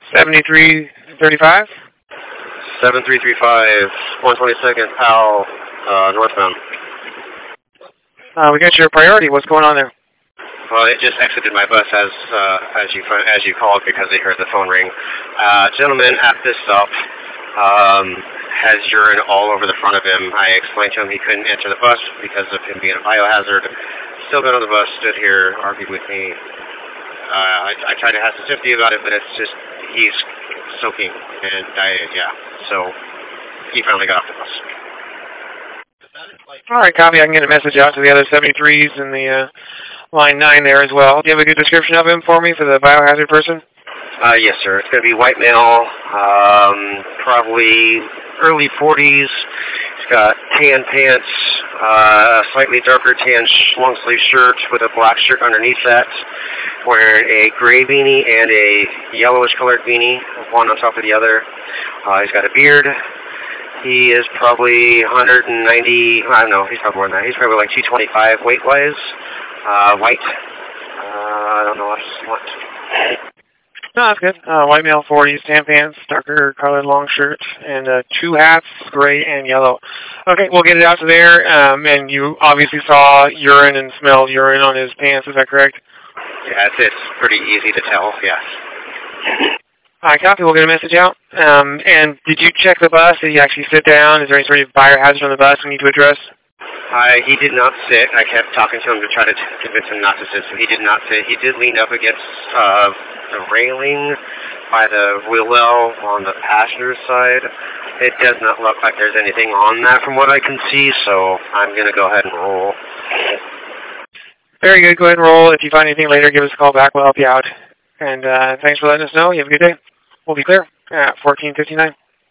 7335? 7335, 122nd, Powell, northbound. We got your priority. What's going on there? Well, it just exited my bus as you called because they heard the phone ring. Gentleman at this stop has urine all over the front of him. I explained to him he couldn't enter the bus because of him being a biohazard. Still got on the bus, stood here, argued with me. I tried to have some sympathy about it, but it's just, he's soaking, and so he finally got off the bus. All right, copy. I can get a message out to the other 73s in the line 9 there as well. Do you have a good description of him for me, for the biohazard person? Yes, sir. It's going to be white male, probably early 40s. He's got tan pants, slightly darker tan long-sleeve shirt with a black shirt underneath that, wearing a gray beanie and a yellowish-colored beanie, one on top of the other. He's got a beard. He is probably 190, I don't know, he's probably more than that. He's probably like 225 weight-wise, white. I don't know what. No, that's good. White male, 40s, tan pants, darker colored long shirt, and 2 hats, gray and yellow. Okay, we'll get it out to there. And you obviously saw urine and smelled urine on his pants, is that correct? Yeah, it's pretty easy to tell, yes. All right, copy. We'll get a message out. And did you check the bus? Did he actually sit down? Is there any sort of biohazard on the bus we need to address? He did not sit. I kept talking to him to try to convince him not to sit, so he did not sit. He did lean up against the railing by the wheel well on the passenger side. It does not look like there's anything on that from what I can see, so I'm going to go ahead and roll. Very good. Go ahead and roll. If you find anything later, give us a call back. We'll help you out. And thanks for letting us know. You have a good day. We'll be clear at 14:59.